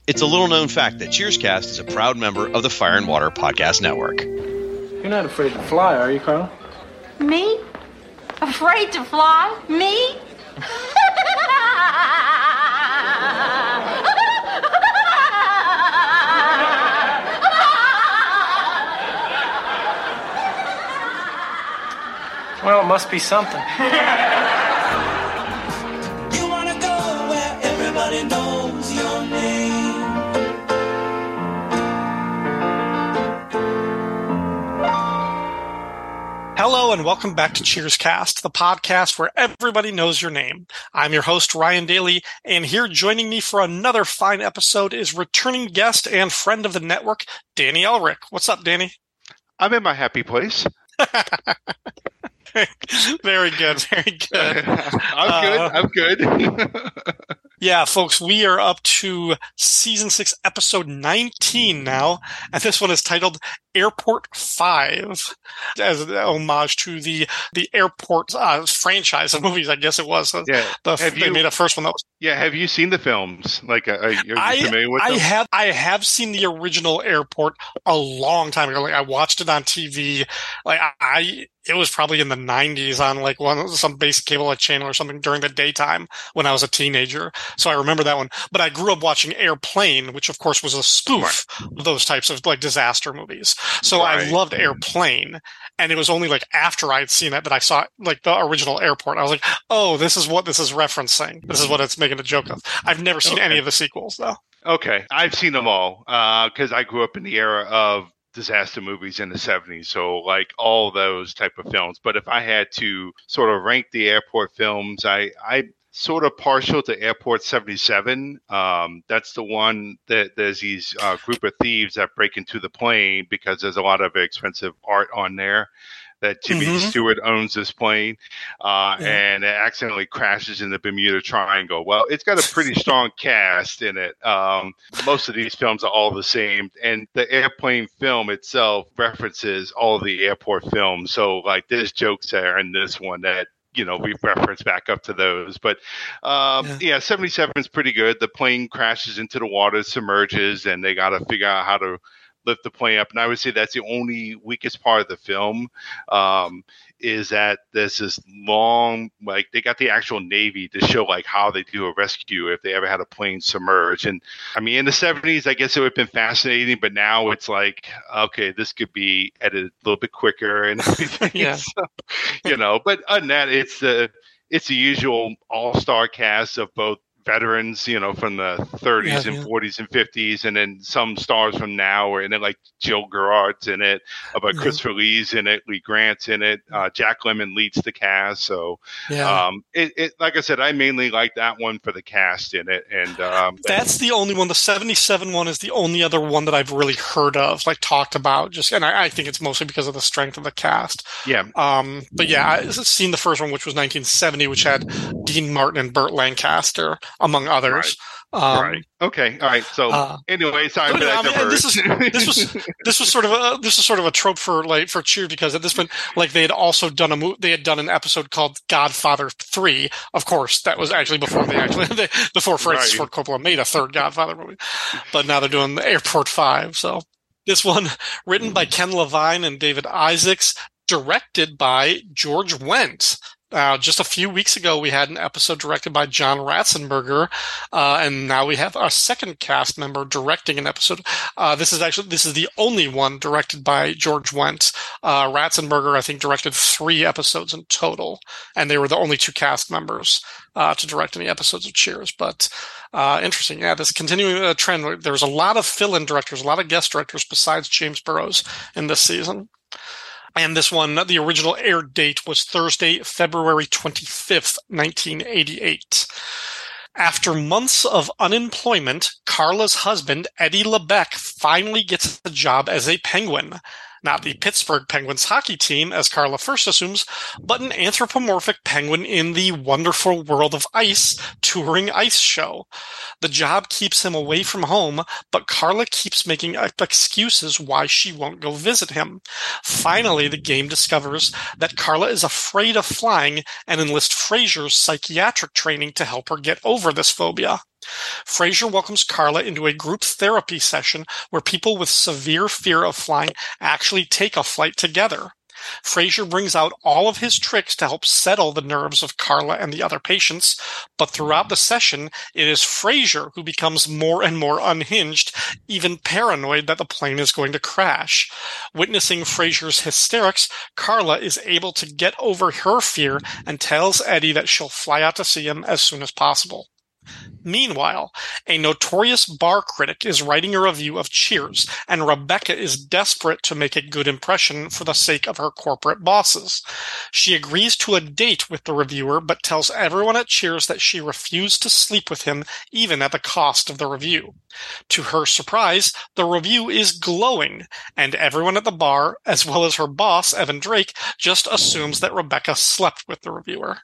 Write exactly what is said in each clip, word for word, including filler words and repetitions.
It's a little-known fact that Cheerscast is a proud member of the Fire and Water Podcast Network. You're not afraid to fly, are you, Carl? Me? Afraid to fly? Me? Well, it must be something. You wanna go where everybody knows your name. Hello and welcome back to Cheerscast, the podcast where everybody knows your name. I'm your host, Ryan Daly, and here joining me for another fine episode is returning guest and friend of the network, Danny Elric. What's up, Danny? I'm in my happy place. Very good, very good. I'm good, uh, I'm good. Yeah, folks, we are up to Season six, Episode nineteen now, and this one is titled Airport five, as an homage to the the Airport uh, franchise of movies, I guess it was. Yeah. The, have they you, made a first one that was... Yeah, have you seen the films? Like, uh, are you I, familiar with I them? have, I have seen the original Airport a long time ago. Like, I watched it on T V. Like, I... It was probably in the nineties on like one some basic cable channel or something during the daytime when I was a teenager. So I remember that one. But I grew up watching Airplane, which of course was a spoof right. of those types of like disaster movies. So right. I loved Airplane. And it was only like after I had seen it that I saw like the original Airport. I was like, oh, this is what this is referencing. This is what it's making a joke of. I've never seen okay. any of the sequels though. Okay. I've seen them all because uh, I grew up in the era of disaster movies in the seventies, so like all those type of films. But if I had to sort of rank the Airport films, I I sort of partial to Airport seventy-seven. Um, that's the one that there's these uh, group of thieves that break into the plane because there's a lot of expensive art on there. That Jimmy mm-hmm. Stewart owns this plane, uh, yeah. and it accidentally crashes in the Bermuda Triangle. Well, it's got a pretty strong cast in it. Um, most of these films are all the same, and the Airplane film itself references all of the Airport films. So, like, there's jokes there in this one that, you know, we've referenced back up to those. But, um, yeah. yeah, seventy-seven is pretty good. The plane crashes into the water, submerges, and they got to figure out how to lift the plane up. And I would say that's the only weakest part of the film, um, is that there's this long, like they got the actual Navy to show like how they do a rescue if they ever had a plane submerge. And I mean, in the seventies, I guess it would have been fascinating, but now it's like, okay, this could be edited a little bit quicker and everything. yeah. So, you know, but other than that, it's the, it's the usual all-star cast of both veterans, you know, from the thirties yeah, and yeah. forties and fifties, and then some stars from now are in it, like Jill Gerard's in it, but yeah. Christopher Lee's in it, Lee Grant's in it, uh, Jack Lemmon leads the cast. So, yeah. um, it, it, like I said, I mainly like that one for the cast in it, and um, that's the only one. The seventy-seven one is the only other one that I've really heard of, like talked about. Just, and I, I think it's mostly because of the strength of the cast. Yeah. Um, but yeah, I've seen the first one, which was nineteen seventy, which had Dean Martin and Burt Lancaster, among others. Right. Um, right. Okay. All right. So uh, anyway, sorry for that. I mean, this is this was this was sort of a this was sort of a trope for like for Cheer, because at this point, like they had also done a mo- they had done an episode called Godfather three. Of course, that was actually before they actually they, before Francis Ford Coppola made a third Godfather movie. But now they're doing the Airport five. So this one, written by Ken Levine and David Isaacs, directed by George Wendt. Uh, just a few weeks ago, we had an episode directed by John Ratzenberger, uh, and now we have our second cast member directing an episode. Uh, this is actually, this is the only one directed by George Wendt. Uh, Ratzenberger, I think, directed three episodes in total, and they were the only two cast members, uh, to direct any episodes of Cheers. But, uh, interesting. Yeah, this continuing uh, trend, there was a lot of fill-in directors, a lot of guest directors besides James Burrows in this season. And this one, the original air date was Thursday, February twenty-fifth, nineteen eighty-eight. After months of unemployment, Carla's husband, Eddie LeBeck, finally gets a job as a Penguin. Not the Pittsburgh Penguins hockey team, as Carla first assumes, but an anthropomorphic penguin in the Wonderful World of Ice touring ice show. The job keeps him away from home, but Carla keeps making excuses why she won't go visit him. Finally, the game discovers that Carla is afraid of flying and enlists Frasier's psychiatric training to help her get over this phobia. Frasier welcomes Carla into a group therapy session where people with severe fear of flying actually take a flight together. Frasier brings out all of his tricks to help settle the nerves of Carla and the other patients, but throughout the session, it is Frasier who becomes more and more unhinged, even paranoid that the plane is going to crash. Witnessing Frasier's hysterics, Carla is able to get over her fear and tells Eddie that she'll fly out to see him as soon as possible. Meanwhile, a notorious bar critic is writing a review of Cheers, and Rebecca is desperate to make a good impression for the sake of her corporate bosses. She agrees to a date with the reviewer, but tells everyone at Cheers that she refused to sleep with him, even at the cost of the review. To her surprise, the review is glowing, and everyone at the bar, as well as her boss, Evan Drake, just assumes that Rebecca slept with the reviewer.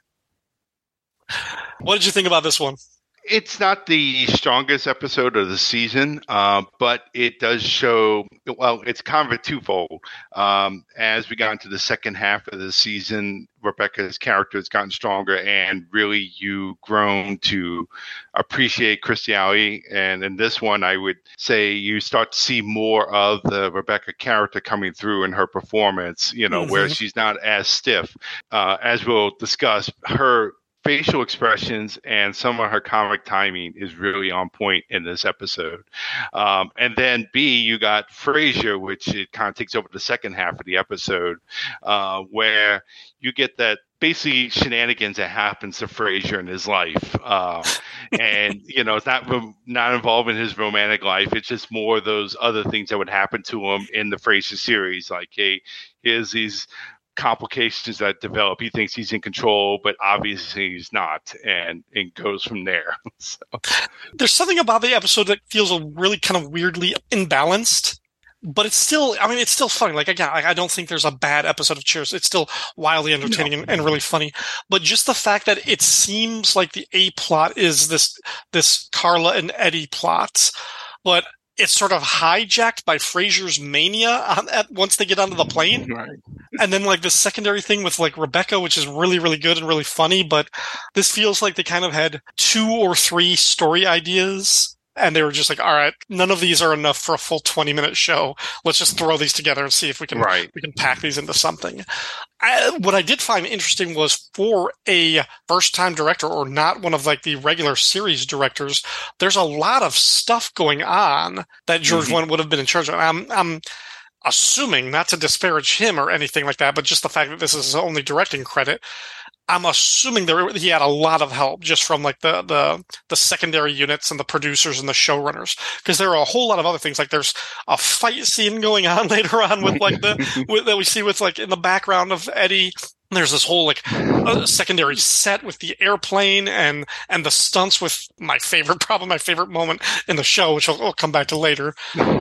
What did you think about this one? It's not the strongest episode of the season, uh, but it does show, well, it's kind of a twofold. Um, as we got into the second half of the season, Rebecca's character has gotten stronger, and really you grown to appreciate Kirstie Alley. And in this one, I would say you start to see more of the Rebecca character coming through in her performance, you know, mm-hmm. where she's not as stiff. Uh, as we'll discuss, her facial expressions and some of her comic timing is really on point in this episode. Um, and then B, you got Frasier, which it kind of takes over the second half of the episode, uh, where you get that basically shenanigans that happens to Frasier in his life. Uh, and, you know, it's not, not involving his romantic life. It's just more of those other things that would happen to him in the Frasier series. Like, hey, here's these complications that develop. He thinks he's in control, but obviously he's not, and it goes from there. So. There's something about the episode that feels really kind of weirdly imbalanced, but it's still, I mean, it's still funny. Like, again, I don't think there's a bad episode of Cheers. It's still wildly entertaining no. and, and really funny. But just the fact that it seems like the A plot is this, this Carla and Eddie plot, but it's sort of hijacked by Frasier's mania on, at, once they get onto the plane. Right. And then like the secondary thing with like Rebecca, which is really, really good and really funny. But this feels like they kind of had two or three story ideas. And they were just like, all right, none of these are enough for a full twenty minute show. Let's just throw these together and see if we can, right. we can pack these into something. I, what I did find interesting was for a first time director, or not one of like the regular series directors, there's a lot of stuff going on that George mm-hmm. Wendt would have been in charge of. I'm, I'm assuming, not to disparage him or anything like that, but just the fact that this is his only directing credit, I'm assuming there he had a lot of help just from like the, the, the secondary units and the producers and the showrunners, because there are a whole lot of other things. Like there's a fight scene going on later on with like the with, that we see with like in the background of Eddie. There's this whole like uh, secondary set with the airplane and and the stunts with my favorite, probably my favorite moment in the show, which I'll, I'll come back to later.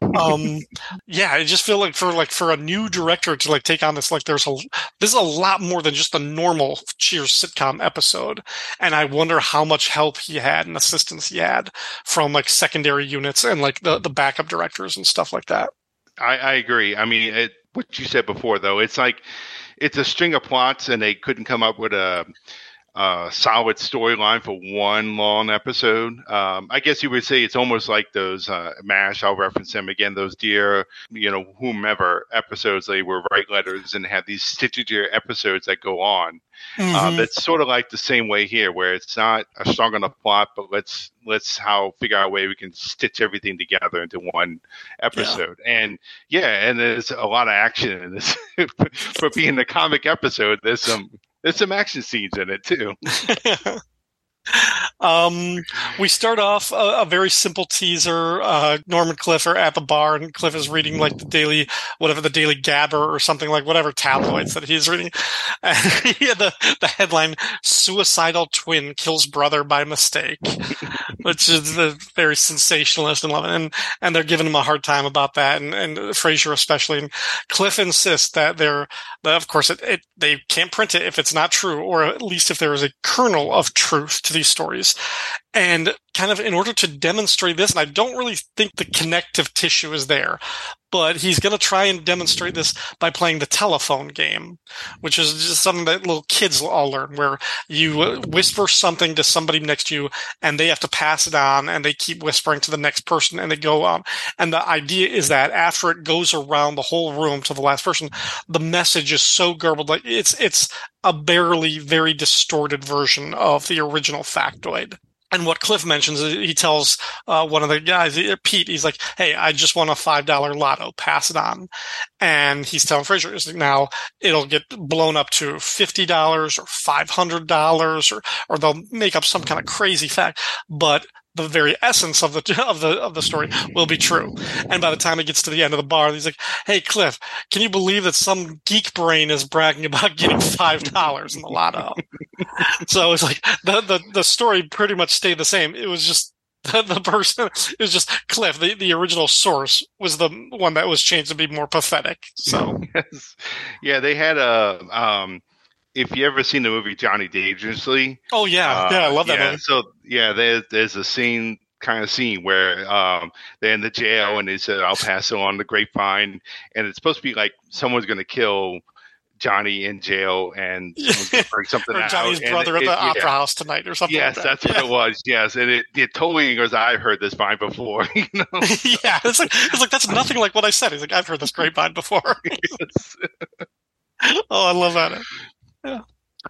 Um, yeah, I just feel like for like for a new director to like take on this, like there's a this is a lot more than just a normal Cheers sitcom episode, and I wonder how much help he had and assistance he had from like secondary units and like the the backup directors and stuff like that. I, I agree. I mean, it, what you said before, though, it's like. It's a string of plots, and they couldn't come up with a, a solid storyline for one long episode. Um, I guess you would say it's almost like those uh, MASH. I'll reference them again. Those Dear, you know, whomever episodes. They were write letters and have these stitched episodes that go on. Mm-hmm. Uh, that's sort of like the same way here, where it's not a strong enough plot, but let's let's how figure out a way we can stitch everything together into one episode. Yeah. And yeah, and there's a lot of action in this. For being a comic episode, there's some there's some action scenes in it too. Um, we start off a, a very simple teaser. Uh, Norm and Cliff are at the bar, and Cliff is reading like the daily, whatever the Daily Gabber or something, like whatever tabloids that he's reading. And he had the, the headline, "Suicidal Twin Kills Brother by Mistake," which is the very sensationalist and love it. And, and they're giving him a hard time about that, and, and Frasier especially. And Cliff insists that they're, that of course it, it, they can't print it if it's not true, or at least if there is a kernel of truth to these stories. And kind of in order to demonstrate this, and I don't really think the connective tissue is there, but he's going to try and demonstrate this by playing the telephone game, which is just something that little kids all learn, where you whisper something to somebody next to you and they have to pass it on, and they keep whispering to the next person, and they go on. And the idea is that after it goes around the whole room to the last person, the message is so garbled, like it's it's a barely very distorted version of the original factoid. And what Cliff mentions, he tells uh, one of the guys, Pete, he's like, hey, I just won a five dollar lotto, pass it on. And he's telling Fraser, he's like, now it'll get blown up to fifty dollars or five hundred dollars, or, or they'll make up some kind of crazy fact. But the very essence of the of the of the story will be true. And by the time it gets to the end of the bar, he's like, "Hey, Cliff, can you believe that some geek brain is bragging about getting five dollars in the lotto?" So it's like the, the the story pretty much stayed the same. It was just the, the person. It was just Cliff. The the original source was the one that was changed to be more pathetic. So yes. Yeah, they had a. Um, If you ever seen the movie Johnny Dangerously, oh yeah, uh, yeah, I love that yeah, movie. So yeah, there's there's a scene kind of scene where um, they're in the jail and they said, "I'll pass it on the grapevine," and it's supposed to be like someone's going to kill Johnny in jail and someone's going to bring something or out. Johnny's and brother it, at the it, opera yeah. house tonight, or something. Yes, like that. that's yeah. what it was. Yes, and it, it totally goes. I've heard this vine before. You know? Yeah, it's like it's like that's nothing like what I said. He's like, I've heard this grapevine before. Yes. Oh, I love that. Yeah.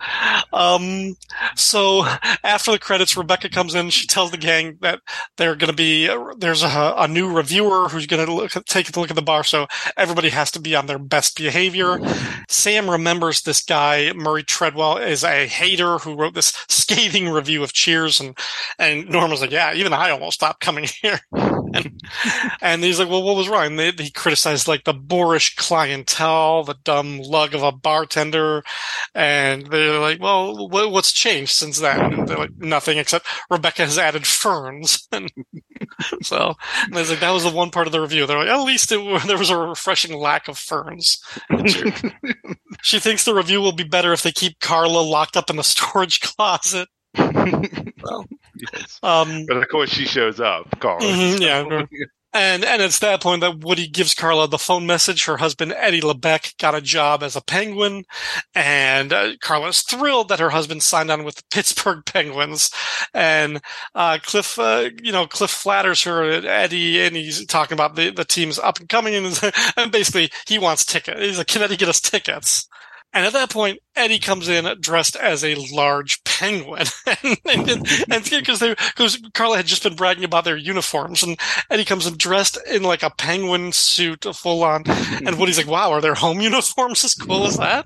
Um, so after the credits, Rebecca comes in. She tells the gang that they're going to be, there's a, a new reviewer who's going to look, take a look at the bar. So everybody has to be on their best behavior. Sam remembers this guy, Murray Treadwell, is a hater who wrote this scathing review of Cheers. And, and Norma's like, yeah, even I almost stopped coming here. And, and he's like, well, what was wrong? And they, he criticized like the boorish clientele, the dumb lug of a bartender. And they're like, well, what's changed since then? And they're like, nothing except Rebecca has added ferns. And so and I was like, that was the one part of the review. They're like, at least it, there was a refreshing lack of ferns. She thinks the review will be better if they keep Carla locked up in the storage closet. Well, yes. Um, but of course she shows up, Carla. Mm-hmm, yeah. And and it's that point that Woody gives Carla the phone message. Her husband, Eddie LeBec, got a job as a Penguin. And uh, Carla's thrilled that her husband signed on with the Pittsburgh Penguins. And uh, Cliff, uh, you know, Cliff flatters her, Eddie, and he's talking about the, the team's up and coming. And, and basically, he wants tickets. He's like, can Eddie get us tickets? And at that point, Eddie comes in dressed as a large penguin, and because they because Carla had just been bragging about their uniforms, and Eddie comes in dressed in like a penguin suit, full on, and Woody's like, "Wow, are their home uniforms as cool as that?"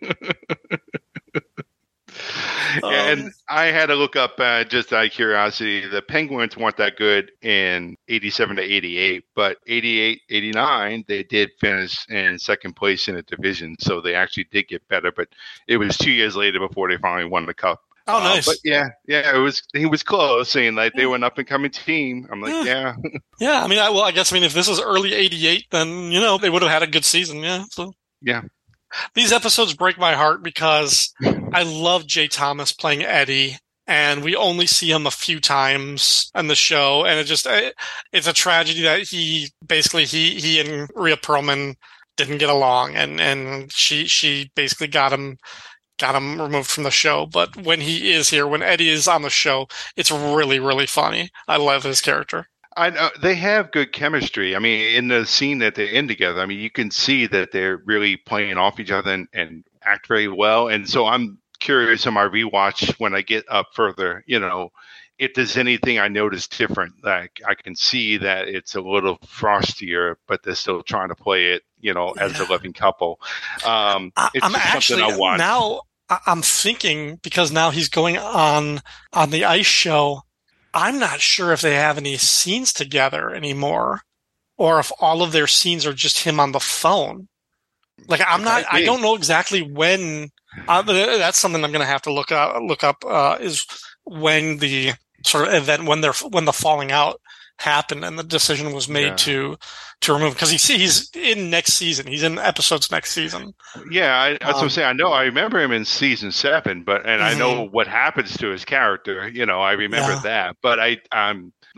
Um, and I had to look up, uh, just out of curiosity, the Penguins weren't that good in eighty-seven to eighty-eight, but eighty-eight, eighty-nine, they did finish in second place in the division, so they actually did get better, but it was two years later before they finally won the cup. Oh, nice. Uh, but yeah, yeah, it was, he was close, saying like they were an up-and-coming team. I'm like, yeah. Yeah, yeah I mean, I, well, I guess, I mean, if this was early eighty-eight, then, you know, they would have had a good season, yeah. So. Yeah. These episodes break my heart because I love Jay Thomas playing Eddie, and we only see him a few times on the show, and it just it, it's a tragedy that he basically he he and Rhea Perlman didn't get along, and, and she she basically got him got him removed from the show. But when he is here, when Eddie is on the show, it's really really funny. I love his character. I know they have good chemistry. I mean, in the scene that they're in together, I mean, you can see that they're really playing off each other and, and act very well. And so I'm curious on my rewatch when I get up further, you know, if there's anything I notice different. Like I can see that it's a little frostier, but they're still trying to play it, you know, as Yeah. a loving couple. Um, I, it's I'm just actually something I want. now I- I'm thinking, because now he's going on on the ice show. I'm not sure if they have any scenes together anymore, or if all of their scenes are just him on the phone. Like I'm It not, might I be. don't know exactly when. Uh, that's something I'm going to have to look up. Look up uh, is when the sort of event when they're when the falling out happened and the decision was made Yeah. to to remove, because he's he's in next season. He's in episodes next season. Yeah, I, that's what Um, I'm saying. I know, I remember him in season seven, but and I know Mhm. what happens to his character. You know, I remember Yeah. that. But I, I'm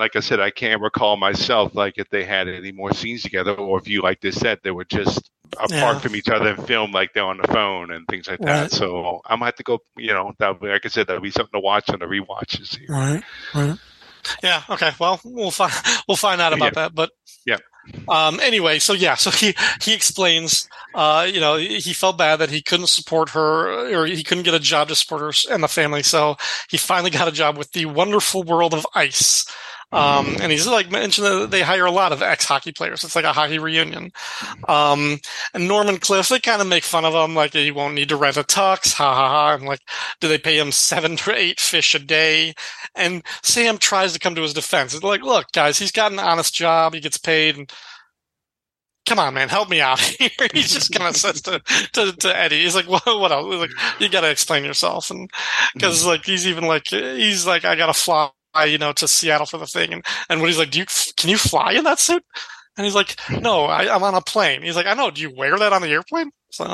like I said, I can't recall myself like if they had any more scenes together, or if you, like they said, they were just apart Yeah. from each other and filmed like they're on the phone and things like that. Right. So I'm gonna have to go. You know, that like I said, that'll be something to watch on the rewatches here. Right. Right. Yeah. Okay. Well, we'll find we'll find out about Yeah. that. But Yeah. Um, anyway, so yeah, so he he explains, uh, you know, he felt bad that he couldn't support her, or he couldn't get a job to support her and the family. So he finally got a job with the Wonderful World of Ice. Um, and he's like mentioned that they hire a lot of ex-hockey players. It's like a hockey reunion. Um, and Norman Cliff, they kind of make fun of him, like he won't need to rent a tux, ha ha ha. And like, do they pay him seven to eight fish a day? And Sam tries to come to his defense. It's like, look, guys, he's got an honest job, he gets paid, and come on, man, help me out here. He just kind of says to, to to Eddie, he's like, what, what else? He's like, you got to explain yourself, and because like he's even like he's like, I got to fly, you know, to Seattle for the thing, and and when he's like, do you can you fly in that suit? And he's like, no, I, I'm on a plane. He's like, I know. Do you wear that on the airplane? So.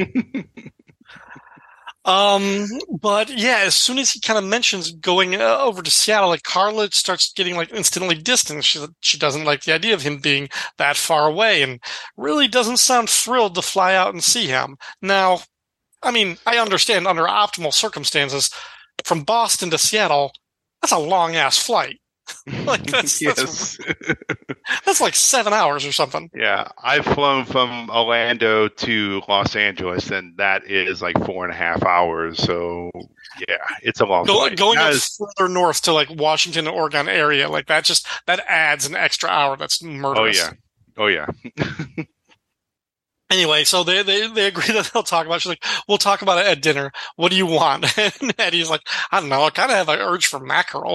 Um, but yeah, as soon as he kind of mentions going uh, over to Seattle, like Carla starts getting like instantly distant. She she doesn't like the idea of him being that far away, and really doesn't sound thrilled to fly out and see him. Now, I mean, I understand under optimal circumstances, from Boston to Seattle, that's a long ass flight. Like that's yes. that's, that's like seven hours or something. Yeah, I've flown from Orlando to Los Angeles, and that is like four and a half hours. So yeah, it's a long Go, flight. going Not up as- further north to like Washington, Oregon area, like that just that adds an extra hour. That's oh murderous. yeah, oh yeah. Anyway, so they, they, they agree that they'll talk about it. She's like, we'll talk about it at dinner. What do you want? And Eddie's like, I don't know. I kind of have an urge for mackerel.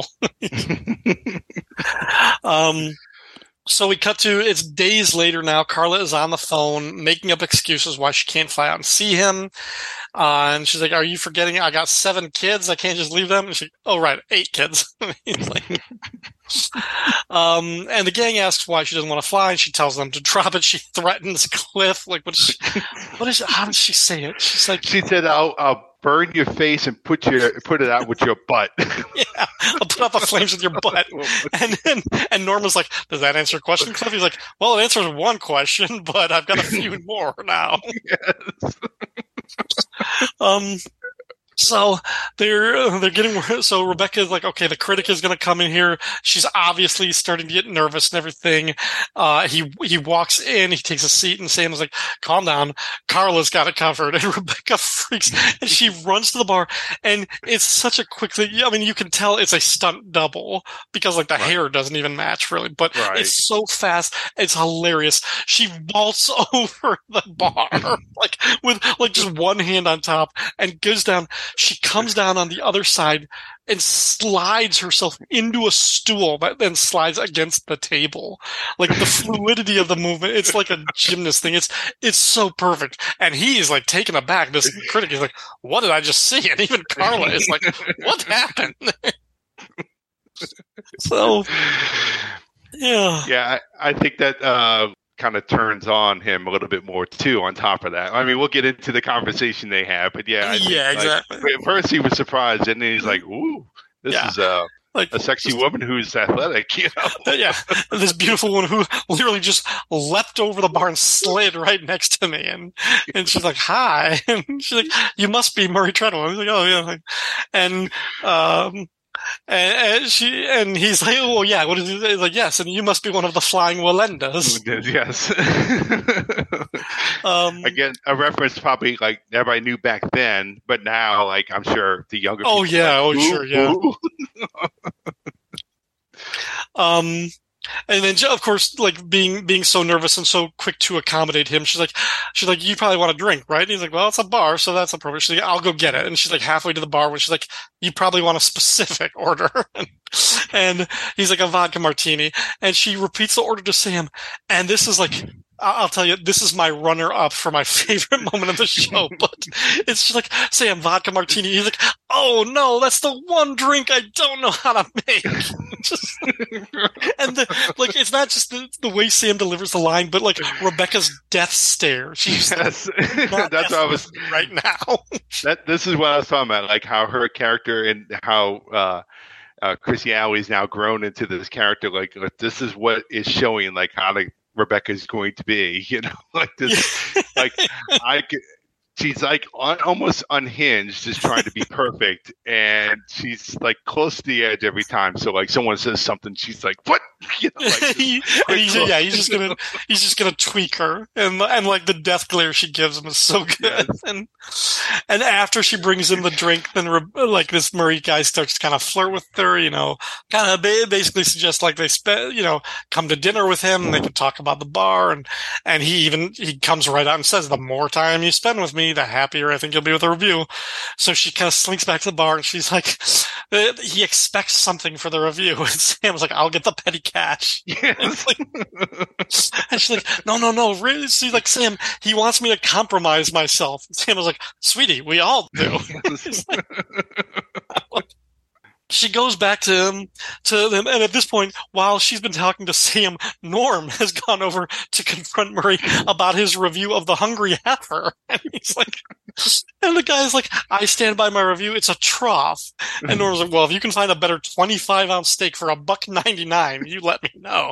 um, so we cut to, it's days later now. Carla is on the phone making up excuses why she can't fly out and see him. Uh, and she's like, are you forgetting I got seven kids? I can't just leave them. And she's like, oh, right. Eight kids. He's like, um, and the gang asks why she doesn't want to fly, and she tells them to drop it. She threatens Cliff. Like, what is she, what is, how does she say it? She's like, She said, "I'll, I'll burn your face and put your put it out with your butt." yeah, I'll put out the flames with your butt. And then, and Norma's like, does that answer a question, Cliff? He's like, well, it answers one question, but I've got a few more now. Yes. Um, so they're they're getting so Rebecca's like, okay, the critic is going to come in here. She's obviously starting to get nervous and everything. Uh, he he walks in, he takes a seat, and Sam's like, calm down. Carla's got it covered, and Rebecca freaks, and she runs to the bar, and it's such a quick thing. I mean, you can tell it's a stunt double because like the hair doesn't even match really, but Right. it's so fast, it's hilarious. She vaults over the bar like with like just one hand on top and goes down. She comes down on the other side and slides herself into a stool that then slides against the table. Like the fluidity of the movement, it's like a gymnast thing. It's it's so perfect. And he is like taken aback. This critic is like, what did I just see? And even Carla is like, what happened? So, yeah. Yeah, I, I think that uh, kind of turns on him a little bit more too. On top of that, I mean, we'll get into the conversation they have, but yeah, I think, Yeah, like, exactly. at first he was surprised, and then he's like, "Ooh, this Yeah. is uh, Like a sexy just- woman who's athletic," you know. Yeah, this beautiful woman who literally just leapt over the bar and slid right next to me, and and she's like, "Hi," and she's like, "You must be Murray Treadwell." He's like, "Oh yeah," and um, and, and she and he's like, "Oh yeah, what is he?" He's like, "Yes," and you must be one of the Flying Walendas. Yes. Um, Again, a reference probably like everybody knew back then, but now, like I'm sure the younger. Oh, people yeah, are oh, like, sure, yeah. ooh. Um, and then of course, like being being so nervous and so quick to accommodate him, she's like, she's like, you probably want a drink, right? And he's like, well, it's a bar, so that's appropriate. She's like, I'll go get it. And she's like halfway to the bar when she's like, you probably want a specific order. And he's like, a vodka martini. And she repeats the order to Sam. And this is like, I'll tell you, this is my runner-up for my favorite moment of the show. But it's just like, Sam, vodka martini. He's like, oh no, that's the one drink I don't know how to make. Just, and the, like, it's not just the, the way Sam delivers the line, but like Rebecca's death stare. She's Yes. not That's what I was. right now. That this is what I was talking about, like how her character and how uh, uh, Chrissy Alley's now grown into this character. Like, like this is what is showing like how like Rebecca's going to be. You know, like this. Like I could. She's like un- almost unhinged, just trying to be perfect, and she's like close to the edge every time. So like someone says something, she's like, "What?" You know, like, he, and he's, yeah, he's just gonna he's just gonna tweak her, and and like the death glare she gives him is so good. Yes. And and after she brings in the drink, then like this Murray guy starts to kind of flirt with her, you know, kind of basically suggests like they spend, you know, come to dinner with him, and they can talk about the bar, and and he even he comes right out and says, "The more time you spend with me, the happier I think you'll be with the review." So she kind of slinks back to the bar, and she's like, he expects something for the review, and Sam's like, "I'll get the petty cash." Yes. And, like, and she's like, no, no, no, really? She's like, "Sam, he wants me to compromise myself." And Sam was like, "Sweetie, we all do." Like, she goes back to him, to them, and at this point, while she's been talking to Sam, Norm has gone over to confront Murray about his review of The Hungry Heifer. And he's like, and the guy's like, "I stand by my review. It's a trough." And Norm's like, "Well, if you can find a better twenty-five ounce steak for a buck ninety-nine, you let me know."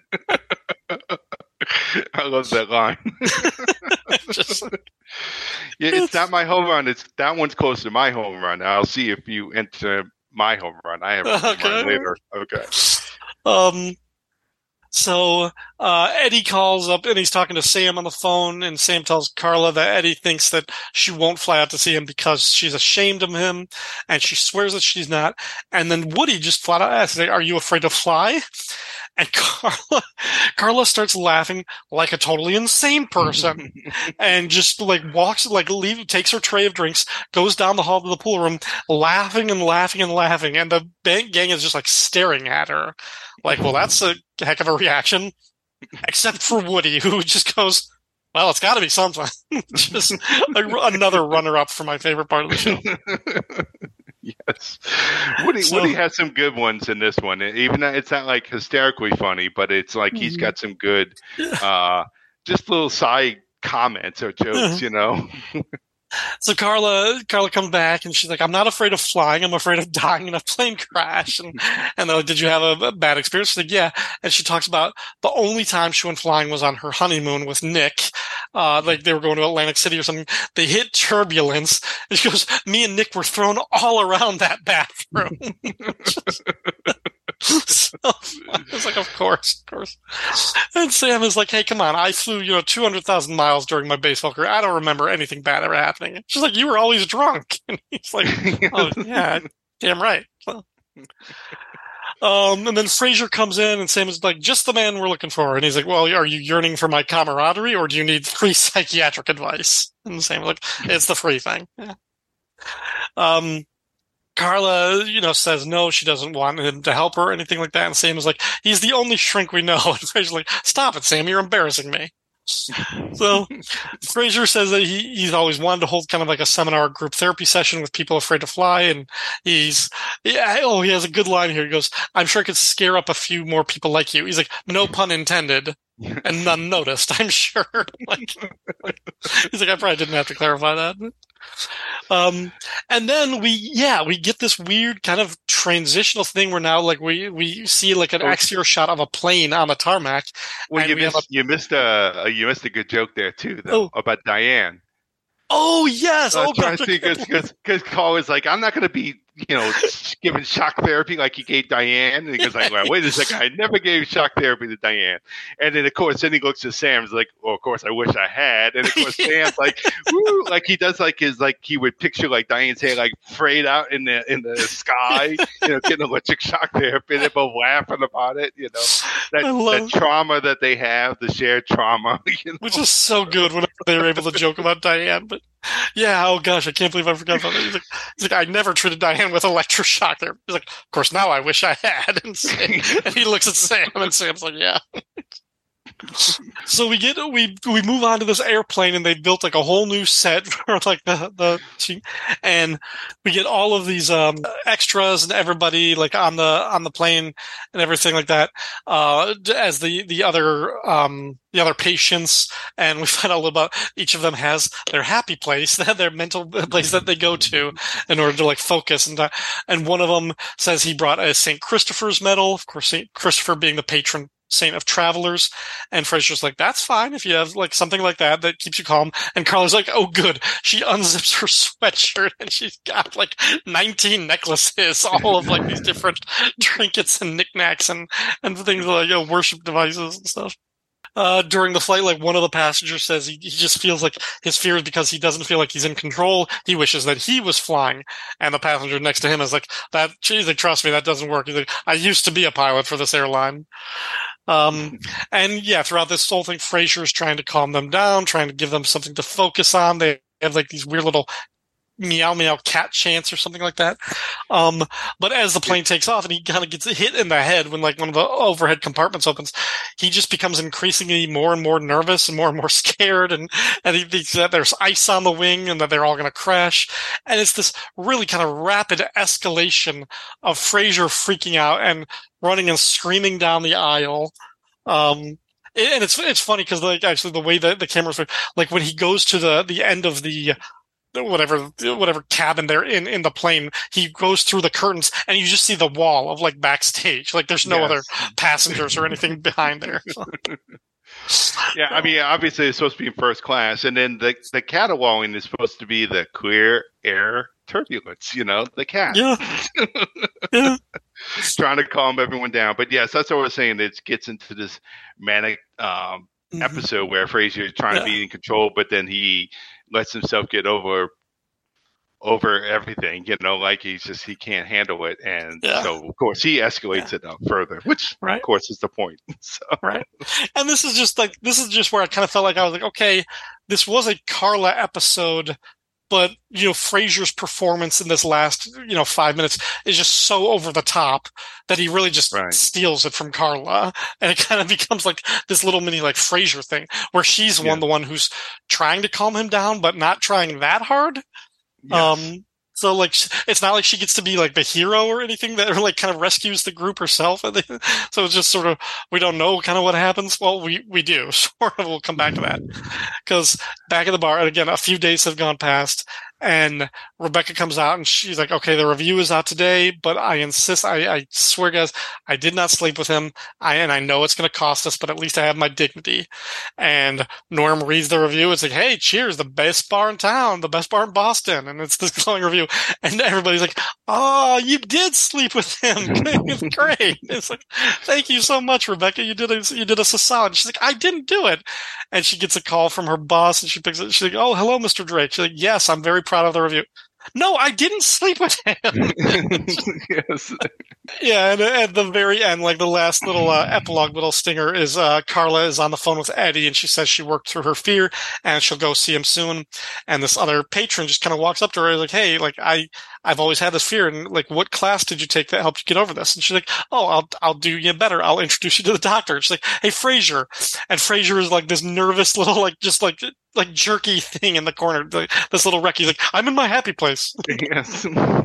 I love that line. Just, yeah, it's not my home run. It's that one's close to my home run. I'll see if you enter my home run. I have a home okay. run later. Okay. Um. So uh, Eddie calls up and he's talking to Sam on the phone, and Sam tells Carla that Eddie thinks that she won't fly out to see him because she's ashamed of him, and she swears that she's not. And then Woody just flat out asks, "Are you afraid to fly?" And Carla, Carla starts laughing like a totally insane person, and just like walks, like leave, takes her tray of drinks, goes down the hall to the pool room, laughing and laughing and laughing, and the gang is just like staring at her, like, well, that's a heck of a reaction, except for Woody, who just goes, "Well, it's got to be something." Just a, another runner-up for my favorite part of the show. Yes, Woody. So, Woody has some good ones in this one. Even though it's not like hysterically funny, but it's like he's got some good, uh, just little side comments or jokes, you know. So Carla, Carla comes back and she's like, "I'm not afraid of flying. I'm afraid of dying in a plane crash." And, and they're like, "Did you have a, a bad experience?" She's like, "Yeah." And she talks about the only time she went flying was on her honeymoon with Nick. Uh, like they were going to Atlantic City or something. They hit turbulence. And she goes, "Me and Nick were thrown all around that bathroom." So I was like, of course, of course. And Sam is like, "Hey, come on. I flew, you know, two hundred thousand miles during my baseball career. I don't remember anything bad ever happening." She's like, "You were always drunk." And he's like, "Oh, yeah, damn right." So, um, and then Fraser comes in and Sam is like, "Just the man we're looking for." And he's like, "Well, are you yearning for my camaraderie or do you need free psychiatric advice?" And Sam's like, "It's the free thing." Yeah. Um, Carla, you know, says no, she doesn't want him to help her or anything like that. And Sam is like, "He's the only shrink we know." And Fraser's like, "Stop it, Sam, you're embarrassing me." So Fraser says that he, he's always wanted to hold kind of like a seminar group therapy session with people afraid to fly. And he's, yeah, oh, he has a good line here. He goes, "I'm sure it could scare up a few more people like you." He's like, "No pun intended." And none noticed, I'm sure. Like, he's like, "I probably didn't have to clarify that." Um, and then we, yeah, we get this weird kind of transitional thing where now, like, we, we see like an exterior shot of a plane on the tarmac. Well, you we missed, a, you missed a, you missed a good joke there too, though, oh. about Diane. Oh yes, I was oh trying God. to see because because Carl was like, "I'm not going to be, you know, giving shock therapy like you gave Diane." And he goes like, "Well, wait a second, I never gave shock therapy to Diane." And then of course, then he looks at Sam's like, "Well, of course, I wish I had." And of course, Sam's like, "Woo!" Like he does like his like he would picture like Diane's hair like frayed out in the in the sky, you know, getting electric shock therapy. They're both laughing about it, you know, that, that trauma that they have, the shared trauma, you know? Which is so good whenever they were able to joke about Diane, but. Yeah, oh gosh, I can't believe I forgot about that. He's like, he's like, "I never treated Diane with electroshock there." He's like, "Of course, now I wish I had." And, Sam, and he looks at Sam, and Sam's like, "Yeah." So we get we we move on to this airplane, and they built like a whole new set for like the the, and we get all of these um, extras and everybody like on the on the plane and everything like that. Uh, as the the other um the other patients, and we find out a little about each of them has their happy place, their mental place that they go to in order to like focus. And uh, and one of them says he brought a Saint Christopher's medal, of course, Saint Christopher being the patron saint of travelers. And Frasier's like, that's fine if you have like something like that that keeps you calm. And Carla's like, oh good. She unzips her sweatshirt and she's got like nineteen necklaces, all of like these different trinkets and knickknacks and and things like, you know, worship devices and stuff. Uh, during the flight, like one of the passengers says he, he just feels like his fear is because he doesn't feel like he's in control. He wishes that he was flying. And the passenger next to him is like, that, geez, like, trust me, that doesn't work. He's like, I used to be a pilot for this airline. Um, and yeah, throughout this whole thing, Frasier is trying to calm them down, trying to give them something to focus on. They have like these weird little meow meow cat chants or something like that. Um, but as the plane takes off and he kind of gets hit in the head when like one of the overhead compartments opens, he just becomes increasingly more and more nervous and more and more scared. And, and he thinks that there's ice on the wing and that they're all going to crash. And it's this really kind of rapid escalation of Frasier freaking out and running and screaming down the aisle. Um, and it's, it's funny because like actually the way that the cameras are, like when he goes to the, the end of the, whatever whatever cabin they're in in the plane, he goes through the curtains and you just see the wall of like backstage, like there's no yes. other passengers or anything behind there. Yeah, I mean obviously it's supposed to be in first class, and then the the cataloging is supposed to be the clear air turbulence, you know, the cat. Yeah. Yeah. Trying to calm everyone down. But yes, that's what I was saying. It gets into this manic um mm-hmm. episode where Frasier is trying yeah. to be in control, but then he lets himself get over over everything, you know, like he's just he can't handle it, and yeah. so of course he escalates yeah. it up further, which right. of course is the point. So. Right, and this is just like this is just where I kind of felt like I was like, okay, this was a Carla episode, but you know, Frasier's performance in this last you know five minutes is just so over the top that he really just right. steals it from Carla, and it kind of becomes like this little mini like Frasier thing where she's yeah. one the one who's trying to calm him down, but not trying that hard. Yes. Um, so like, it's not like she gets to be like the hero or anything that like kind of rescues the group herself. So it's just sort of, we don't know kind of what happens. Well, we, we do sort of, we'll come back to that because back at the bar, and again, a few days have gone past and Rebecca comes out and she's like, okay, the review is out today, but I insist, I, I swear guys, I did not sleep with him. I, and I know it's going to cost us, but at least I have my dignity. And Norm reads the review. It's like, hey, cheers, the best bar in town, the best bar in Boston. And it's this glowing review. And everybody's like, oh, you did sleep with him. It's great. It's like, thank you so much, Rebecca. You did us, you did us a solid. She's like, I didn't do it. And she gets a call from her boss and she picks it. She's like, oh, hello, Mister Drake. She's like, yes, I'm very proud of the review. No, I didn't sleep with him. Yes. Yeah, and at the very end, like the last little uh, epilogue, little stinger is uh, Carla is on the phone with Eddie, and she says she worked through her fear, and she'll go see him soon. And this other patron just kind of walks up to her, like, "Hey, like I, I've always had this fear, and like, what class did you take that helped you get over this?" And she's like, "Oh, I'll, I'll do you better. I'll introduce you to the doctor." And she's like, "Hey, Frasier," and Frasier is like this nervous little, like, just like. like jerky thing in the corner, like, this little wreck. He's like, I'm in my happy place. Yes.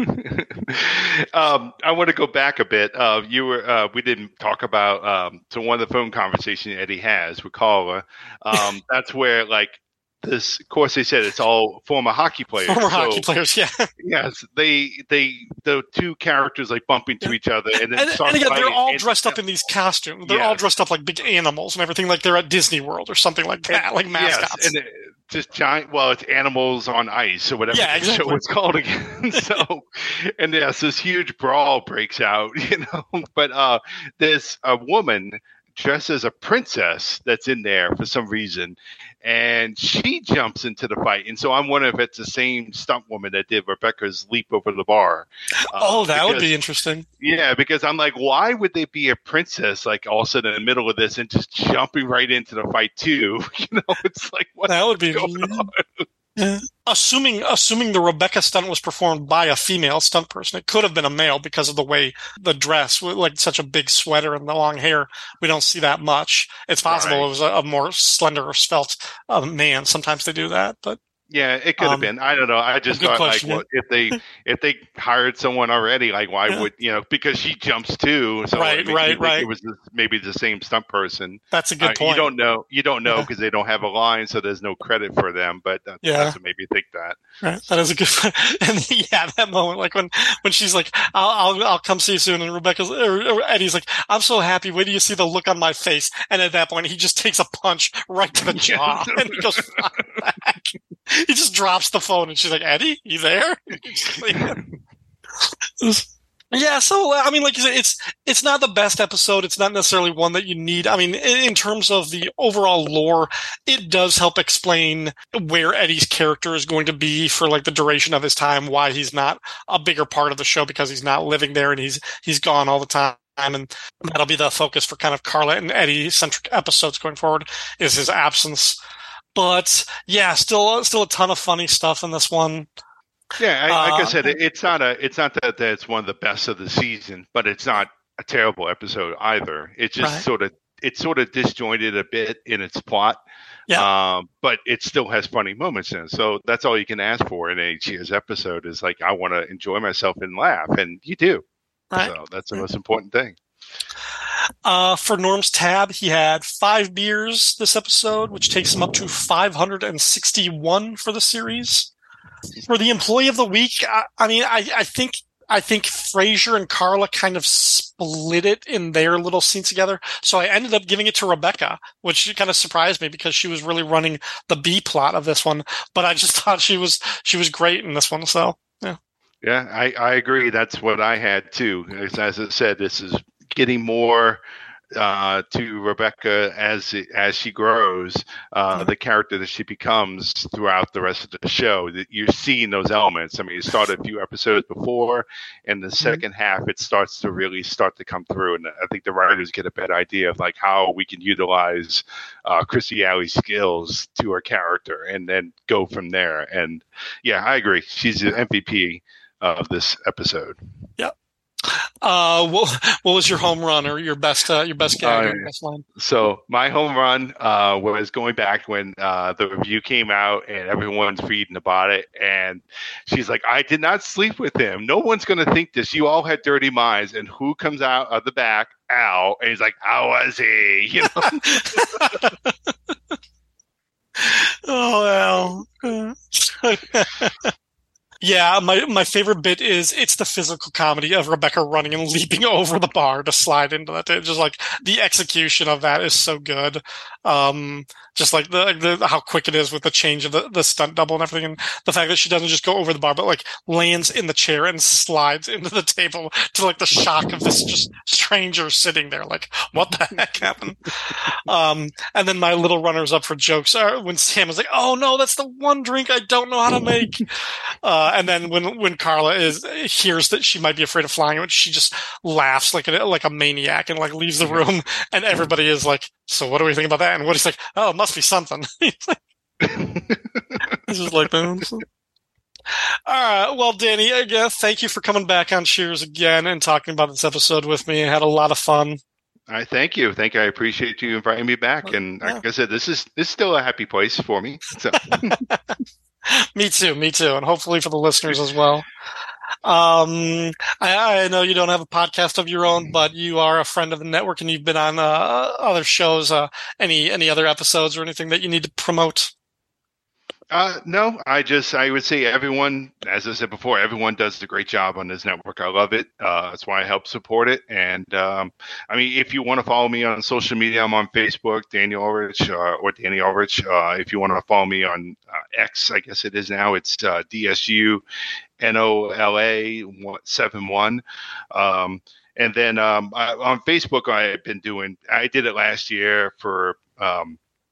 um, I want to go back a bit. Uh, you were, uh, we didn't talk about, um, so one of the phone conversations Eddie has with Carla, um, that's where like this, of course they said it's all former hockey players. Former so, hockey players, yeah. Yes. They, they, the two characters like bump into each other and then and, start and again, they're all and, dressed up in these costumes. They're yes. all dressed up like big animals and everything, like they're at Disney World or something like that, and, like mascots. Yes, and it, just giant, well, it's animals on ice or whatever yeah, the exactly. show is called again. So, and yes, this huge brawl breaks out, you know, but uh, there's a woman dressed as a princess that's in there for some reason, and she jumps into the fight. And so I'm wondering if it's the same stunt woman that did Rebecca's leap over the bar. Uh, oh, that because, would be interesting. Yeah, because I'm like, why would they be a princess like all of a sudden in the middle of this and just jumping right into the fight too? You know, it's like, what that would be going on? Yeah. Assuming assuming the Rebecca stunt was performed by a female stunt person, it could have been a male because of the way the dress, like such a big sweater and the long hair. We don't see that much. It's possible Right. it was a, a more slender or svelte uh, man. Sometimes they do that, but Yeah, it could have Um, been. I don't know. I just good thought question, like, well, if they if they hired someone already, like, why Yeah. would you know? Because she jumps too, so Right, it makes me right, think right. It was the- maybe the same stunt person. that's a good Uh, point. You don't know. You don't know Yeah. because they don't have a line, so there's no credit for them. But that, Yeah. that's what made me think that. Right. That is a good. And yeah, that moment, like when when she's like, "I'll I'll, I'll come see you soon," and Rebecca's or, or Eddie's like, "I'm so happy. Wait till you see the look on my face." And at that point, he just takes a punch right to the jaw, and he goes flying back. He just drops the phone, and she's like, "Eddie, you there?" Yeah, so I mean, like you said, it's it's not the best episode. It's not necessarily one that you need. I mean, in, in terms of the overall lore, it does help explain where Eddie's character is going to be for like the duration of his time, why he's not a bigger part of the show because he's not living there and he's he's gone all the time. And that'll be the focus for kind of Carla and Eddie centric episodes going forward is his absence. But yeah, still still a ton of funny stuff in this one. Yeah, I, like I Uh, said, it, it's not a. It's not that, that it's one of the best of the season, but it's not a terrible episode either. It just Right. sort of it's sort of disjointed a bit in its plot. Yeah. Um, but it still has funny moments in it. So that's all you can ask for in each year's episode is like, I want to enjoy myself and laugh. And you do. Right. So that's the most important thing. Uh, for Norm's tab, he had five beers this episode, which takes him up to five hundred sixty-one for the series. For the employee of the week, I, I mean, I, I think I think Frasier and Carla kind of split it in their little scene together. So I ended up giving it to Rebecca, which kind of surprised me because she was really running the B plot of this one. But I just thought she was she was great in this one. So yeah, Yeah, I, I agree. That's what I had too. As, as I said, this is getting more uh, to Rebecca as it, as she grows, uh, the character that she becomes throughout the rest of the show. That you're seeing those elements. I mean, it started a few episodes before, and the second half it starts to really start to come through. And I think the writers get a better idea of like how we can utilize uh, Chrissy Alley's skills to her character, and then go from there. And yeah, I agree. She's the M V P of this episode. Yep. Uh, what, what was your home run or your best uh, your best gag, Uh, or your best line? So my home run uh, was going back when uh, the review came out and everyone's reading about it, and she's like, "I did not sleep with him. No one's going to think this. You all had dirty minds." And who comes out of the back? Al, and he's like, "How was he?" You know. Oh well. Yeah, my my favorite bit is it's the physical comedy of Rebecca running and leaping over the bar to slide into that. It's just like the execution of that is so good. Um, just like the, the how quick it is with the change of the, the stunt double and everything, and the fact that she doesn't just go over the bar, but like lands in the chair and slides into the table to like the shock of this just stranger sitting there. Like, what the heck happened? Um, and then my little runners up for jokes are when Sam was like, "Oh no, that's the one drink I don't know how to make." Uh, and then when when Carla is hears that she might be afraid of flying, she just laughs like a like a maniac and like leaves the room, and everybody is like, "So what do we think about that?" And Woody's like, "Oh, it must be something." He's like, it's just like that. All right, well, Danny, again, thank you for coming back on Cheers again and talking about this episode with me. I had a lot of fun. All right, thank you, thank you. I appreciate you inviting me back. And like Yeah. I said, this is this is still a happy place for me. So. Me too, me too, and hopefully for the listeners as well. Um, I, I know you don't have a podcast of your own, but you are a friend of the network, and you've been on uh, other shows. Uh, any any other episodes or anything that you need to promote? Uh, no, I just, I would say everyone, as I said before, everyone does a great job on this network. I love it. Uh, that's why I help support it. And, um, I mean, if you want to follow me on social media, I'm on Facebook, Daniel Ulrich, uh, or Danny Ulrich. Uh, if you want to follow me on uh, X, I guess it is now, it's, uh, D S U N O L A seven one. Um, and then, um, I, on Facebook, I've been doing, I did it last year for, um,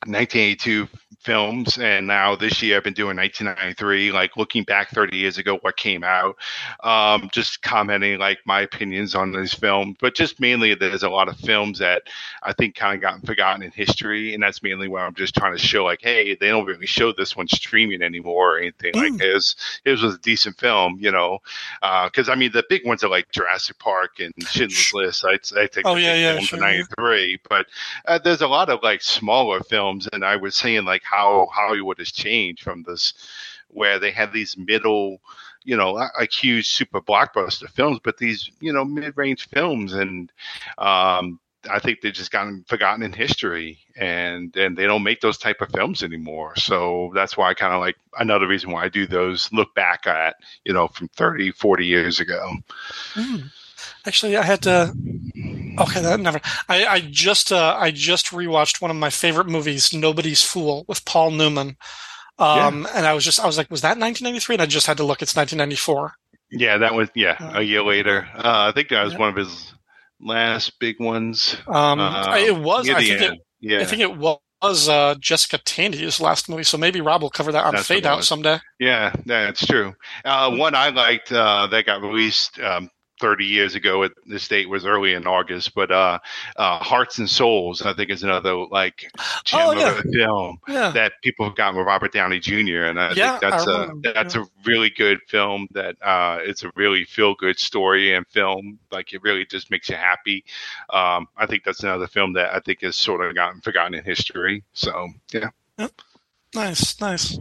nineteen eighty-two films, and now this year I've been doing nineteen ninety-three, like looking back thirty years ago, what came out, um, just commenting like my opinions on these films, but just mainly there's a lot of films that I think kind of gotten forgotten in history, and that's mainly why I'm just trying to show like, hey, they don't really show this one streaming anymore or anything mm. like this. It was a decent film, you know, because uh, I mean the big ones are like Jurassic Park and Schindler's List. I, I think oh the yeah, big yeah, films sure, in ninety-three, yeah. But uh, there's a lot of like smaller films, and I was saying like how Hollywood has changed from this, where they had these middle, you know, like huge super blockbuster films, but these, you know, mid-range films, and um, I think they've just gotten forgotten in history, and and they don't make those type of films anymore. So that's why I kind of like another reason why I do those look back at, you know, from thirty, forty years ago. Mm. Actually, I had to. Okay, that never. I, I just uh, I just rewatched one of my favorite movies, Nobody's Fool, with Paul Newman. Um, yeah. And I was just I was like, was that nineteen ninety-three? And I just had to look. It's nineteen ninety-four. Yeah, that was yeah uh, a year later. Uh, I think that was yeah. one of his last big ones. Um, uh, it was. I think end. it. Yeah. I think it was. Was uh, Jessica Tandy's last movie, so maybe Rob will cover that on That's Fade Out someday. Yeah, that's true. Uh, one I liked uh, that got released um, thirty years ago at this date was early in August, but uh, uh, Hearts and Souls, I think, is another like gem oh, yeah. of a film yeah. that people have gotten with Robert Downey Junior And I yeah, think that's I a that's yeah. a really good film. That uh, it's a really feel good story and film. Like it really just makes you happy. Um, I think that's another film that I think has sort of gotten forgotten in history. So yeah, yep. nice, nice.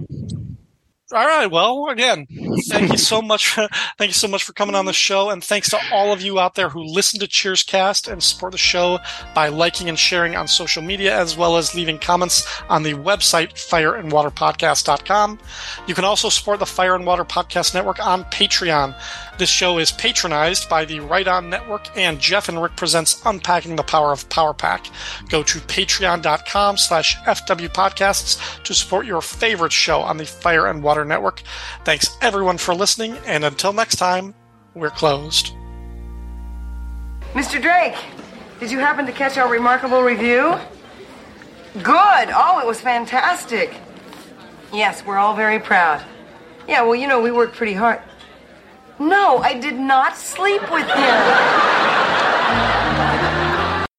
All right. Well, again, thank you so much. For, thank you so much for coming on the show, and thanks to all of you out there who listen to Cheerscast and support the show by liking and sharing on social media, as well as leaving comments on the website fire and water podcast dot com. You can also support the Fire and Water Podcast Network on Patreon. This show is patronized by the Right On Network, and Jeff and Rick presents Unpacking the Power of Power Pack. Go to patreon dot com slash F W podcasts to support your favorite show on the Fire and Water Network. Thanks everyone for listening, and until next time, we're closed. Mister Drake, did you happen to catch our remarkable review? Good. Oh, it was fantastic. Yes, we're all very proud. Yeah, well, you know, we worked pretty hard. No, I did not sleep with him.